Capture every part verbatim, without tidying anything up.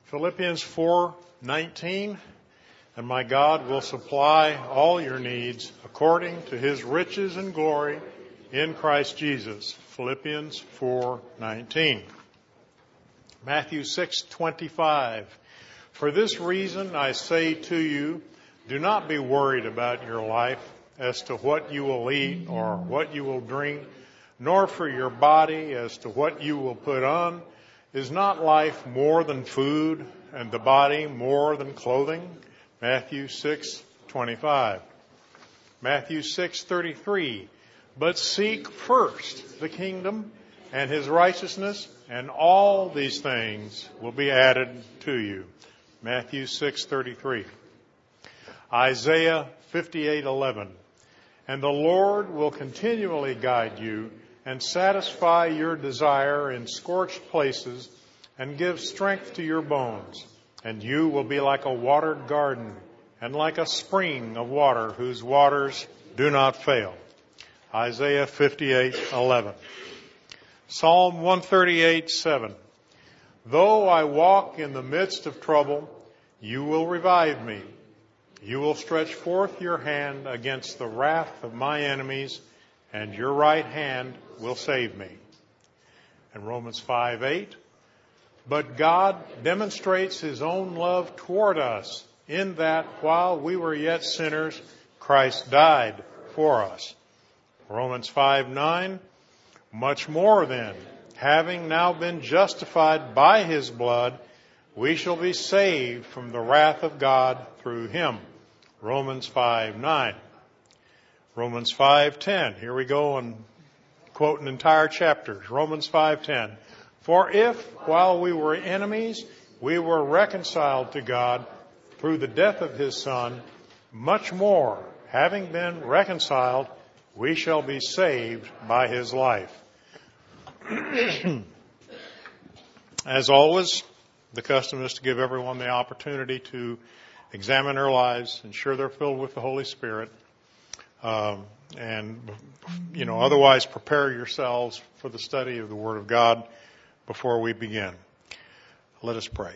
Philippians four nineteen, and my God will supply all your needs according to his riches and glory in Christ Jesus. Philippians four nineteen. Matthew six twenty-five. For this reason I say to you, do not be worried about your life as to what you will eat or what you will drink, nor for your body as to what you will put on. Is not life more than food, and the body more than clothing? Matthew six twenty-five. Matthew six thirty-three. But seek first the kingdom and his righteousness, and all these things will be added to you. Matthew six thirty-three. Isaiah fifty-eight eleven. And the Lord will continually guide you and satisfy your desire in scorched places and give strength to your bones. And you will be like a watered garden and like a spring of water whose waters do not fail. Isaiah fifty-eight eleven. Psalm one thirty-eight seven. Though I walk in the midst of trouble, you will revive me. You will stretch forth your hand against the wrath of my enemies, and your right hand will save me. And Romans five eight. But God demonstrates his own love toward us in that while we were yet sinners, Christ died for us. Romans five nine. Much more then, having now been justified by his blood, we shall be saved from the wrath of God through him. Romans five nine. Romans five ten. Here we go and quote an entire chapter. Romans five ten. For if, while we were enemies, we were reconciled to God through the death of his Son, much more, having been reconciled, we shall be saved by his life. As always, the custom is to give everyone the opportunity to examine their lives, ensure they're filled with the Holy Spirit, um, and, you know, otherwise prepare yourselves for the study of the Word of God before we begin. Let us pray.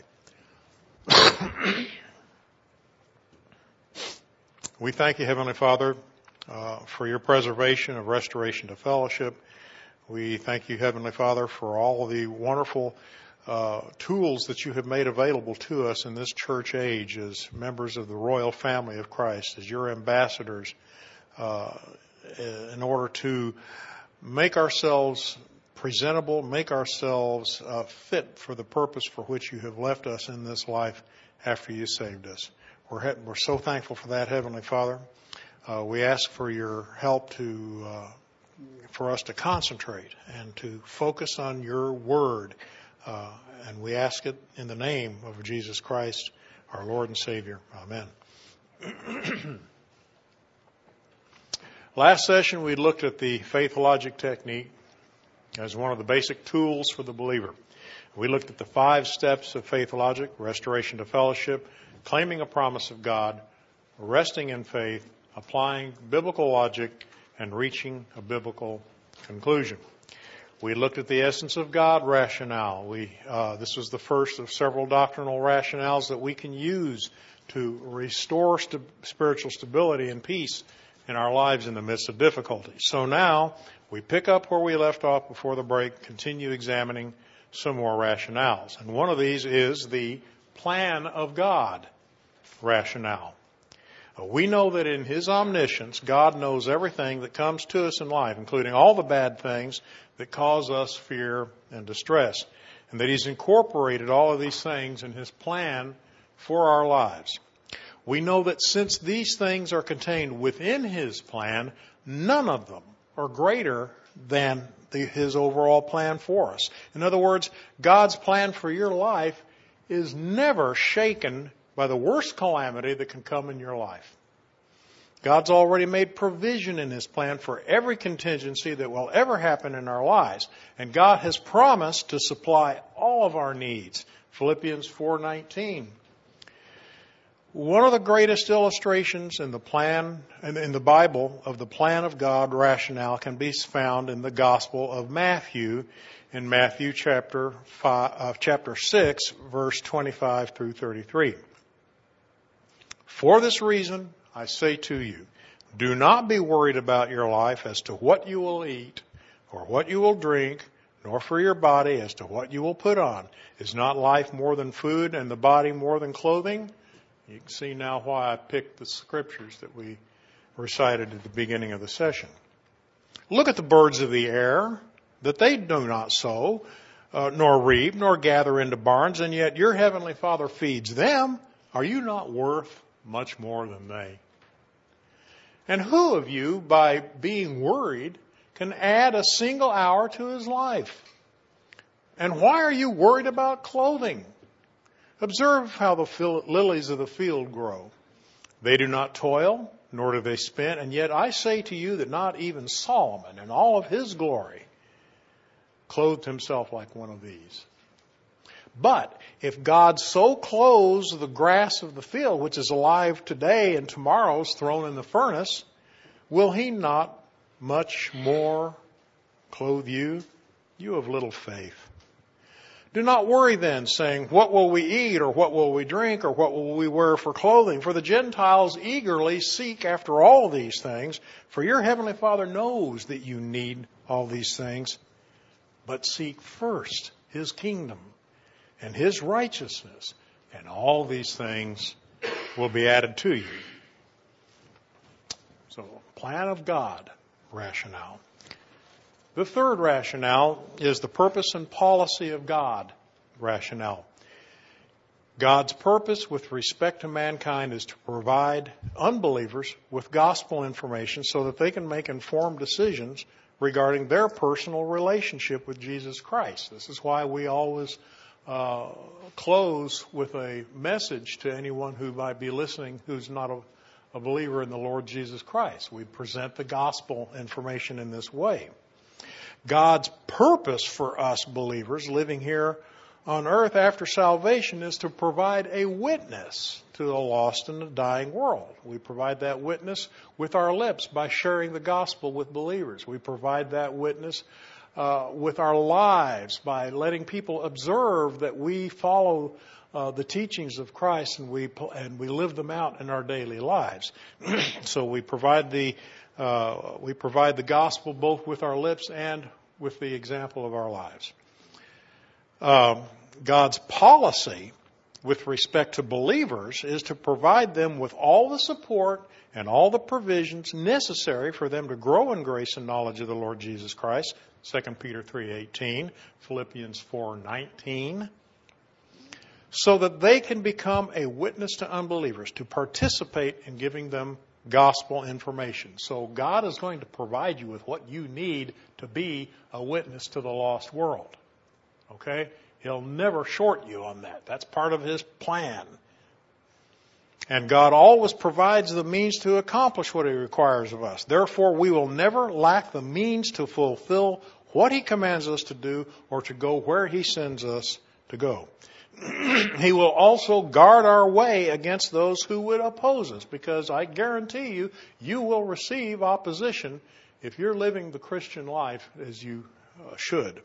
We thank you, Heavenly Father, uh, for your preservation of restoration to fellowship. We thank you, Heavenly Father, for all of the wonderful uh, tools that you have made available to us in this church age as members of the royal family of Christ, as your ambassadors, uh, in order to make ourselves presentable, make ourselves uh, fit for the purpose for which you have left us in this life after you saved us. We're, he- we're so thankful for that, Heavenly Father. Uh, we ask for your help to uh, for us to concentrate and to focus on your word. Uh, and we ask it in the name of Jesus Christ, our Lord and Savior. Amen. Last session, we looked at the faith logic technique as one of the basic tools for the believer. We looked at the five steps of faith logic: restoration to fellowship, claiming a promise of God, resting in faith, applying biblical logic, and reaching a biblical conclusion. We looked at the essence of God rationale. We uh, this was the first of several doctrinal rationales that we can use to restore st- spiritual stability and peace in our lives in the midst of difficulty. So now we pick up where we left off before the break, continue examining some more rationales. And one of these is the plan of God rationale. We know that in his omniscience, God knows everything that comes to us in life, including all the bad things that cause us fear and distress, and that he's incorporated all of these things in his plan for our lives. We know that since these things are contained within his plan, none of them are greater than the, his overall plan for us. In other words, God's plan for your life is never shaken by the worst calamity that can come in your life. God's already made provision in his plan for every contingency that will ever happen in our lives. And God has promised to supply all of our needs. Philippians four nineteen. One of the greatest illustrations in the plan, in the Bible, of the plan of God rationale can be found in the Gospel of Matthew, in Matthew chapter five, uh, chapter six, verse twenty-five through thirty-three. For this reason, I say to you, do not be worried about your life as to what you will eat or what you will drink, nor for your body as to what you will put on. Is not life more than food and the body more than clothing? You can see now why I picked the scriptures that we recited at the beginning of the session. Look at the birds of the air, that they do not sow, uh, nor reap, nor gather into barns, and yet your heavenly Father feeds them. Are you not worth much more than they? And who of you, by being worried, can add a single hour to his life? And why are you worried about clothing? Observe how the lilies of the field grow. They do not toil, nor do they spin, and yet I say to you that not even Solomon in all of his glory clothed himself like one of these. But if God so clothes the grass of the field, which is alive today and tomorrow is thrown in the furnace, will he not much more clothe you, you of little faith? Do not worry then, saying, what will we eat, or what will we drink, or what will we wear for clothing? For the Gentiles eagerly seek after all these things, for your heavenly Father knows that you need all these things. But seek first his kingdom and his righteousness, and all these things will be added to you. So, plan of God rationale. The third rationale is the purpose and policy of God rationale. God's purpose with respect to mankind is to provide unbelievers with gospel information so that they can make informed decisions regarding their personal relationship with Jesus Christ. This is why we always uh, close with a message to anyone who might be listening who's not a, a believer in the Lord Jesus Christ. We present the gospel information in this way. God's purpose for us believers living here on earth after salvation is to provide a witness to the lost and the dying world. We provide that witness with our lips by sharing the gospel with believers. We provide that witness uh, with our lives by letting people observe that we follow uh, the teachings of Christ and we and we live them out in our daily lives. So we provide the Uh, we provide the gospel both with our lips and with the example of our lives. Um, God's policy with respect to believers is to provide them with all the support and all the provisions necessary for them to grow in grace and knowledge of the Lord Jesus Christ. Second Peter three eighteen, Philippians four nineteen. So that they can become a witness to unbelievers, to participate in giving them gospel information. So God is going to provide you with what you need to be a witness to the lost world. Okay? He'll never short you on that. That's part of his plan. And God always provides the means to accomplish what he requires of us. Therefore, we will never lack the means to fulfill what he commands us to do or to go where he sends us to go. He will also guard our way against those who would oppose us, because I guarantee you, you will receive opposition if you're living the Christian life as you uh, should.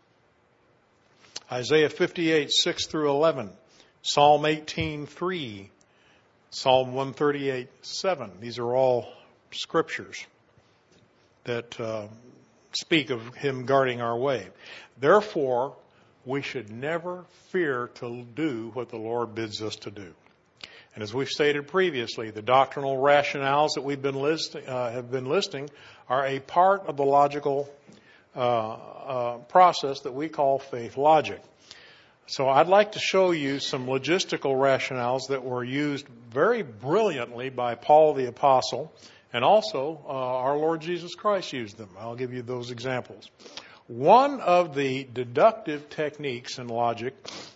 Isaiah fifty-eight, six through eleven, Psalm eighteen, three, Psalm one thirty-eight, seven. These are all scriptures that uh, speak of him guarding our way. Therefore, we should never fear to do what the Lord bids us to do. And as we've stated previously, the doctrinal rationales that we've been list, uh, have been listing are a part of the logical uh, uh, process that we call faith logic. So I'd like to show you some logistical rationales that were used very brilliantly by Paul the Apostle, and also uh, our Lord Jesus Christ used them. I'll give you those examples. One of the deductive techniques in logic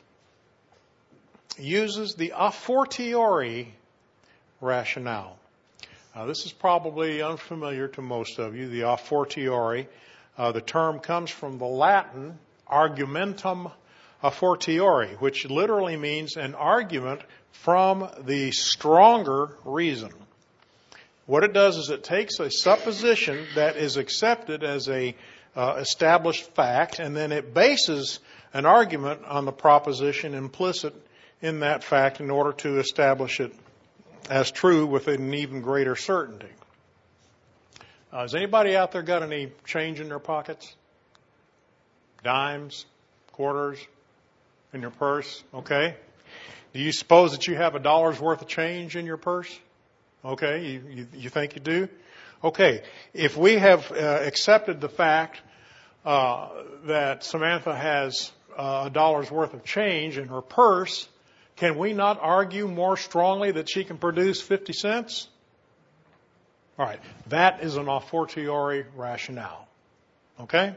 uses the a fortiori rationale. Now, this is probably unfamiliar to most of you, the a fortiori. Uh, the term comes from the Latin argumentum a fortiori, which literally means an argument from the stronger reason. What it does is it takes a supposition that is accepted as a uh, established fact, and then it bases an argument on the proposition implicit in that fact in order to establish it as true with an even greater certainty. Uh, has anybody out there got any change in their pockets? Dimes, quarters, in your purse? Okay. Do you suppose that you have a dollar's worth of change in your purse? Okay, you, you, you think you do? Okay, if we have uh, accepted the fact uh, that Samantha has uh, a dollar's worth of change in her purse, can we not argue more strongly that she can produce fifty cents? All right, that is an a fortiori rationale. Okay?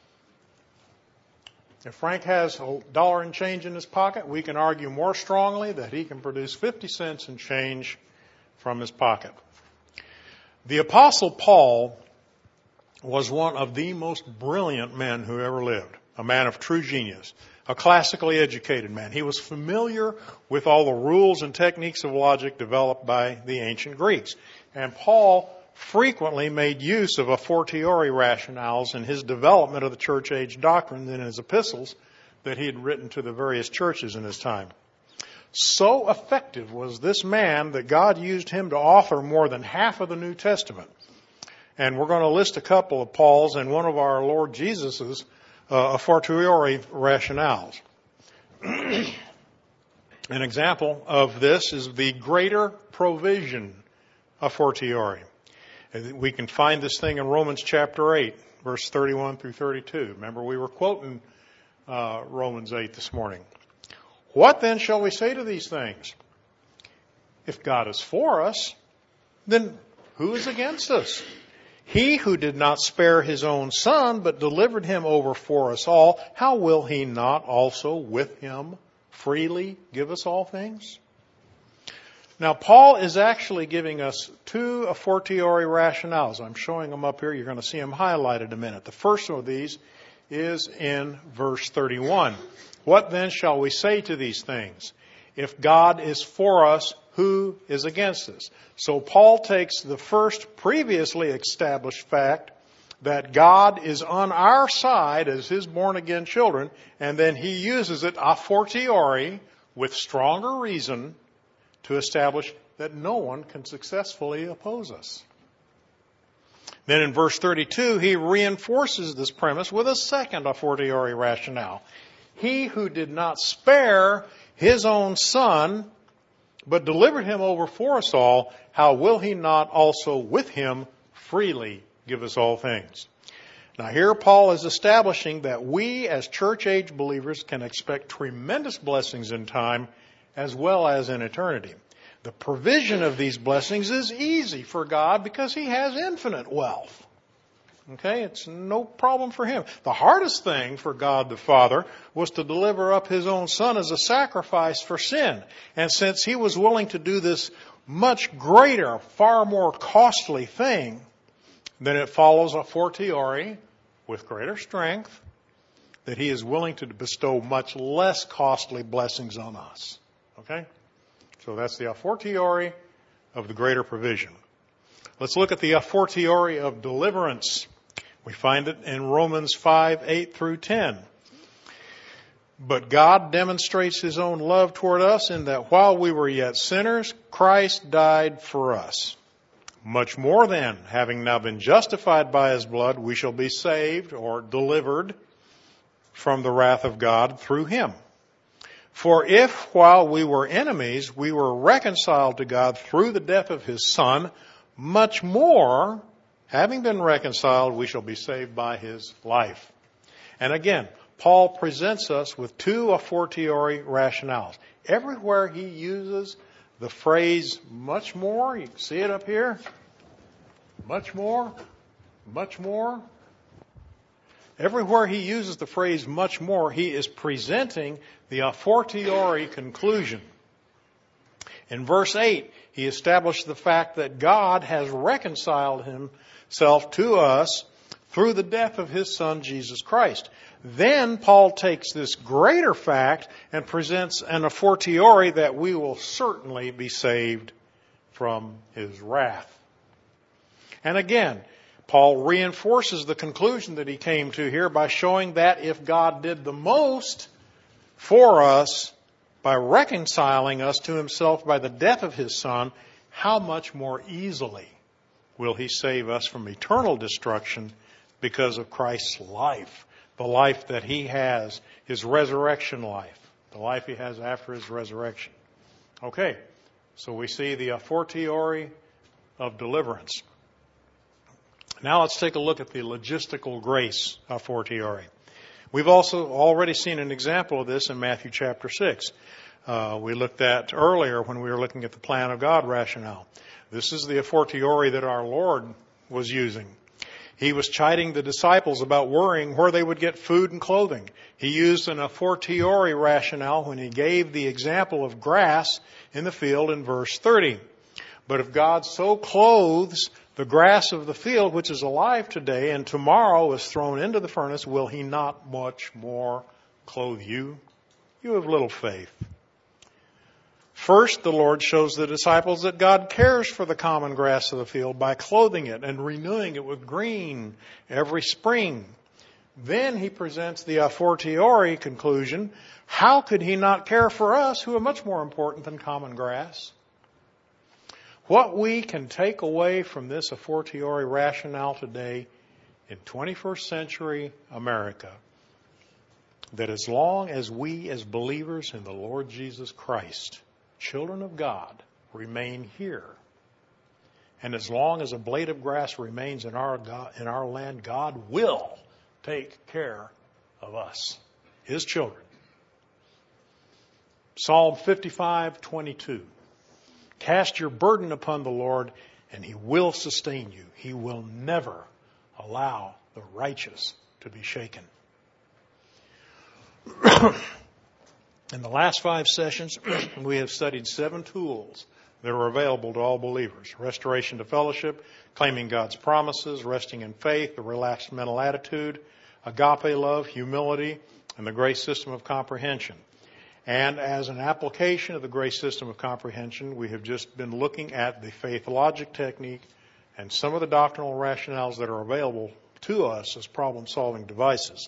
If Frank has a dollar and change in his pocket, we can argue more strongly that he can produce fifty cents in change from his pocket. The Apostle Paul was one of the most brilliant men who ever lived, a man of true genius, a classically educated man. He was familiar with all the rules and techniques of logic developed by the ancient Greeks. And Paul frequently made use of a fortiori rationales in his development of the church age doctrine in his epistles that he had written to the various churches in his time. So effective was this man that God used him to author more than half of the New Testament. And we're going to list a couple of Paul's and one of our Lord Jesus's uh, a fortiori rationales. An example of this is the greater provision a fortiori. We can find this thing in Romans chapter eight, verse thirty-one through thirty-two. Remember, we were quoting uh, Romans eight this morning. What then shall we say to these things? If God is for us, then who is against us? He who did not spare his own son, but delivered him over for us all, how will he not also with him freely give us all things? Now, Paul is actually giving us two a fortiori rationales. I'm showing them up here. You're going to see them highlighted in a minute. The first of these is in verse thirty-one. What then shall we say to these things? If God is for us, who is against us? So Paul takes the first previously established fact that God is on our side as his born-again children, and then he uses it a fortiori with stronger reason to establish that no one can successfully oppose us. Then in verse thirty-two, he reinforces this premise with a second a fortiori rationale. He who did not spare his own son, but delivered him over for us all, how will he not also with him freely give us all things? Now here Paul is establishing that we as church age believers can expect tremendous blessings in time as well as in eternity. The provision of these blessings is easy for God because he has infinite wealth. Okay, it's no problem for him. The hardest thing for God the Father was to deliver up his own son as a sacrifice for sin. And since he was willing to do this much greater, far more costly thing, then it follows a fortiori with greater strength that he is willing to bestow much less costly blessings on us. Okay? So that's the a fortiori of the greater provision. Let's look at the a fortiori of deliverance. We find it in Romans five, eight through ten. But God demonstrates his own love toward us in that while we were yet sinners, Christ died for us. Much more then, having now been justified by his blood, we shall be saved or delivered from the wrath of God through him. For if, while we were enemies, we were reconciled to God through the death of his Son, much more, having been reconciled, we shall be saved by his life. And again, Paul presents us with two a fortiori rationales. Everywhere he uses the phrase much more, you can see it up here, much more, much more. Everywhere he uses the phrase much more, he is presenting the a fortiori conclusion. In verse eight, he established the fact that God has reconciled himself to us through the death of his Son, Jesus Christ. Then Paul takes this greater fact and presents an a fortiori that we will certainly be saved from his wrath. And again, Paul reinforces the conclusion that he came to here by showing that if God did the most for us by reconciling us to himself by the death of his Son, how much more easily will he save us from eternal destruction because of Christ's life, the life that he has, his resurrection life, the life he has after his resurrection. Okay, so we see the a fortiori of deliverance. Now let's take a look at the logistical grace a fortiori. We've also already seen an example of this in Matthew chapter six. Uh, we looked at earlier when we were looking at the plan of God rationale. This is the a fortiori that our Lord was using. He was chiding the disciples about worrying where they would get food and clothing. He used an a fortiori rationale when he gave the example of grass in the field in verse thirty. But if God so clothes the grass of the field, which is alive today and tomorrow is thrown into the furnace, will he not much more clothe you? You have little faith. First, the Lord shows the disciples that God cares for the common grass of the field by clothing it and renewing it with green every spring. Then he presents the a fortiori conclusion. How could he not care for us who are much more important than common grass? What we can take away from this a fortiori rationale today in twenty-first century America, that as long as we as believers in the Lord Jesus Christ, children of God, remain here, and as long as a blade of grass remains in our God, in our land, God will take care of us, his children. Psalm fifty-five twenty-two. Cast your burden upon the Lord, and he will sustain you. He will never allow the righteous to be shaken. In the last five sessions, we have studied seven tools that are available to all believers. Restoration to fellowship, claiming God's promises, resting in faith, the relaxed mental attitude, agape love, humility, and the grace system of comprehension. And as an application of the grace system of comprehension, we have just been looking at the faith logic technique and some of the doctrinal rationales that are available to us as problem-solving devices.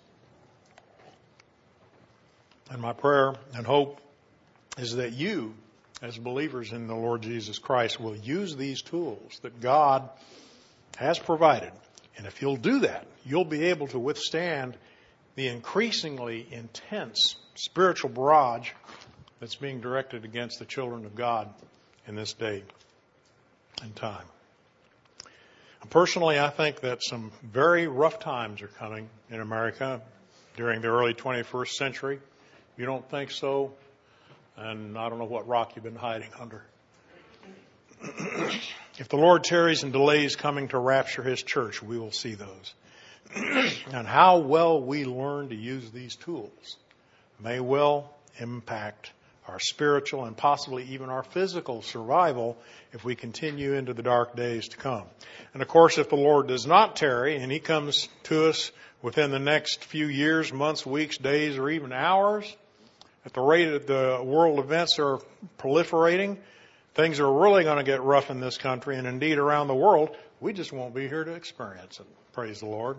And my prayer and hope is that you, as believers in the Lord Jesus Christ, will use these tools that God has provided. And if you'll do that, you'll be able to withstand the increasingly intense spiritual barrage that's being directed against the children of God in this day and time. And personally, I think that some very rough times are coming in America during the early twenty-first century. If you don't think so, and I don't know what rock you've been hiding under. If the Lord tarries and delays coming to rapture his church, we will see those. And how well we learn to use these tools may well impact our spiritual and possibly even our physical survival if we continue into the dark days to come. And of course, if the Lord does not tarry and he comes to us within the next few years, months, weeks, days, or even hours, at the rate that the world events are proliferating, things are really going to get rough in this country and indeed around the world. We just won't be here to experience it. Praise the Lord.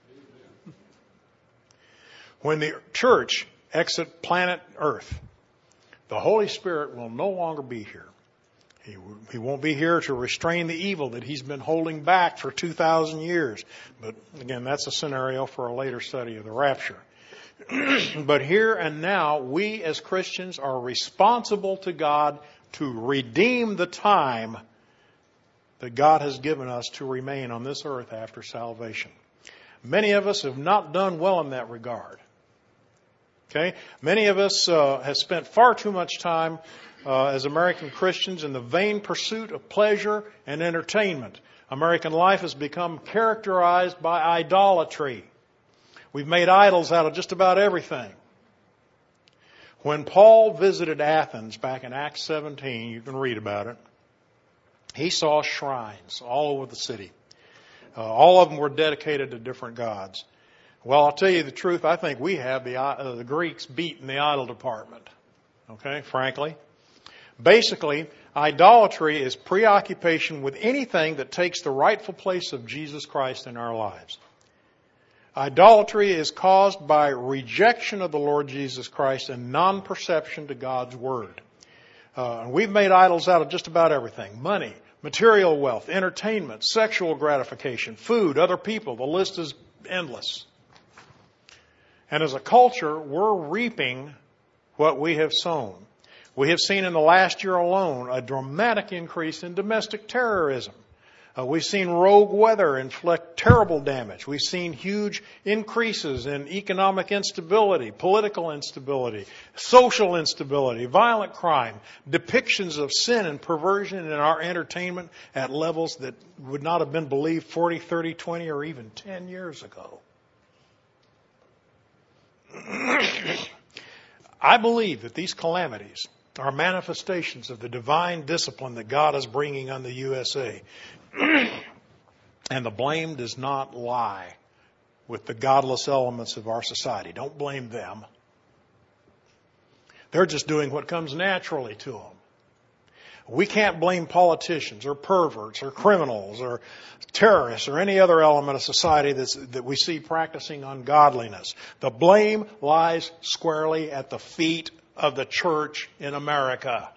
When the church exits planet Earth, the Holy Spirit will no longer be here. He, he won't be here to restrain the evil that he's been holding back for two thousand years. But again, that's a scenario for a later study of the rapture. But here and now, we as Christians are responsible to God to redeem the time that God has given us to remain on this earth after salvation. Many of us have not done well in that regard. Okay? Many of us uh, have spent far too much time uh, as American Christians in the vain pursuit of pleasure and entertainment. American life has become characterized by idolatry. We've made idols out of just about everything. When Paul visited Athens back in Acts seventeen, you can read about it, he saw shrines all over the city. Uh, all of them were dedicated to different gods. Well, I'll tell you the truth. I think we have the, uh, the Greeks beat in the idol department. Okay, frankly. Basically, idolatry is preoccupation with anything that takes the rightful place of Jesus Christ in our lives. Idolatry is caused by rejection of the Lord Jesus Christ and non-perception to God's Word. Uh, and we've made idols out of just about everything. Money, material wealth, entertainment, sexual gratification, food, other people. The list is endless. And as a culture, we're reaping what we have sown. We have seen in the last year alone a dramatic increase in domestic terrorism. Uh, we've seen rogue weather inflict terrible damage. We've seen huge increases in economic instability, political instability, social instability, violent crime, depictions of sin and perversion in our entertainment at levels that would not have been believed forty, thirty, twenty, or even ten years ago. I believe that these calamities are manifestations of the divine discipline that God is bringing on the U S A. And the blame does not lie with the godless elements of our society. Don't blame them. They're just doing what comes naturally to them. We can't blame politicians or perverts or criminals or terrorists or any other element of society that's, that we see practicing ungodliness. The blame lies squarely at the feet of the church in America.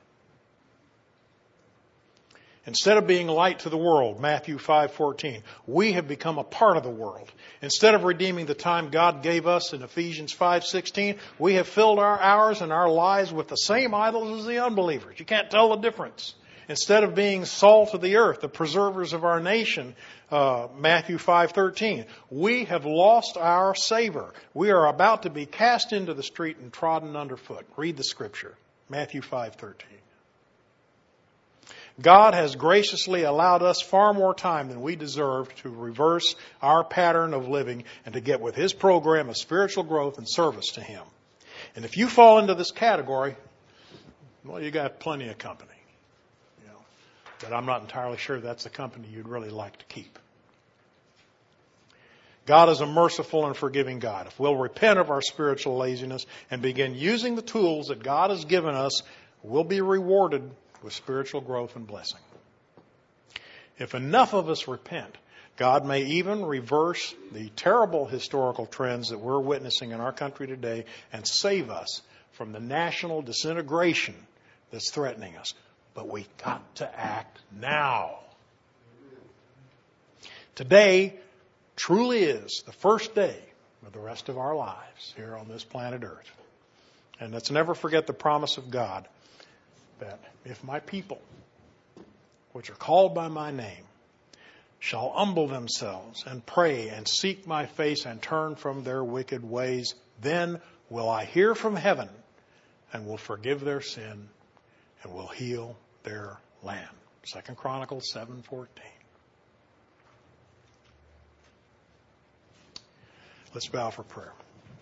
Instead of being light to the world, Matthew five fourteen, we have become a part of the world. Instead of redeeming the time God gave us in Ephesians five sixteen, we have filled our hours and our lives with the same idols as the unbelievers. You can't tell the difference. Instead of being salt of the earth, the preservers of our nation, uh, Matthew five thirteen, we have lost our savor. We are about to be cast into the street and trodden underfoot. Read the scripture, Matthew five thirteen. God has graciously allowed us far more time than we deserve to reverse our pattern of living and to get with His program of spiritual growth and service to Him. And if you fall into this category, well, you got plenty of company. You know, but I'm not entirely sure that's the company you'd really like to keep. God is a merciful and forgiving God. If we'll repent of our spiritual laziness and begin using the tools that God has given us, we'll be rewarded with spiritual growth and blessing. If enough of us repent, God may even reverse the terrible historical trends that we're witnessing in our country today and save us from the national disintegration that's threatening us. But we've got to act now. Today truly is the first day of the rest of our lives here on this planet Earth. And let's never forget the promise of God that if my people, which are called by my name, shall humble themselves and pray and seek my face and turn from their wicked ways, then will I hear from heaven and will forgive their sin and will heal their land. Second Chronicles seven fourteen. Let's bow for prayer.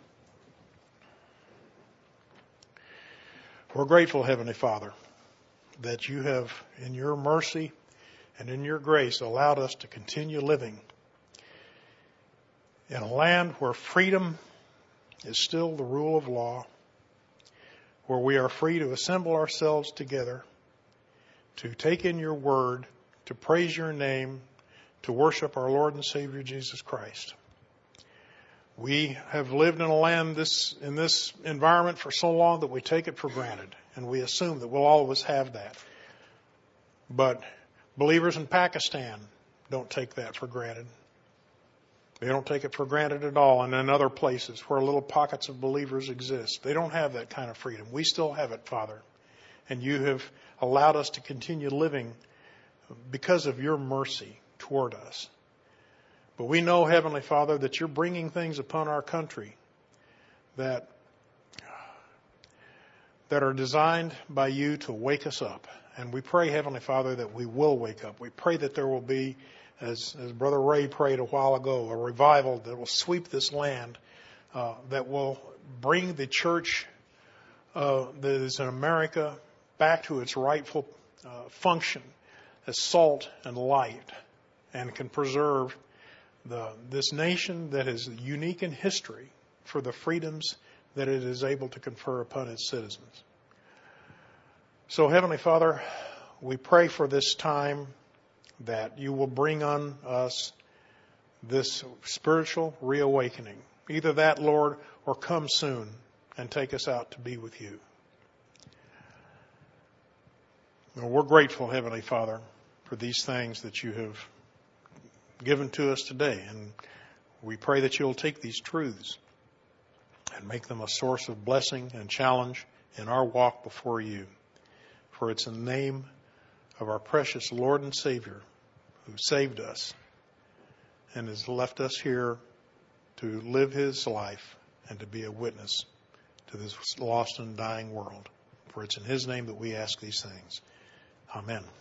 We're grateful, Heavenly Father, that you have, in your mercy and in your grace, allowed us to continue living in a land where freedom is still the rule of law, where we are free to assemble ourselves together, to take in your word, to praise your name, to worship our Lord and Savior Jesus Christ. We have lived in a land this in this environment for so long that we take it for granted, and we assume that we'll always have that. But believers in Pakistan don't take that for granted. They don't take it for granted at all. And in other places where little pockets of believers exist, they don't have that kind of freedom. We still have it, Father. And you have allowed us to continue living because of your mercy toward us. But we know, Heavenly Father, that you're bringing things upon our country that, that are designed by you to wake us up. And we pray, Heavenly Father, that we will wake up. We pray that there will be, as, as Brother Ray prayed a while ago, a revival that will sweep this land, uh, that will bring the church uh, that is in America back to its rightful uh, function as salt and light and can preserve the, this nation that is unique in history for the freedoms that it is able to confer upon its citizens. So, Heavenly Father, we pray for this time that you will bring on us this spiritual reawakening. Either that, Lord, or come soon and take us out to be with you. And we're grateful, Heavenly Father, for these things that you have given to us today. And we pray that you'll take these truths and make them a source of blessing and challenge in our walk before you. For it's in the name of our precious Lord and Savior who saved us and has left us here to live his life and to be a witness to this lost and dying world. For it's in his name that we ask these things. Amen.